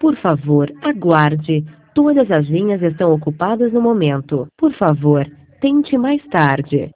Por favor, aguarde. Todas as linhas estão ocupadas no momento. Por favor, tente mais tarde.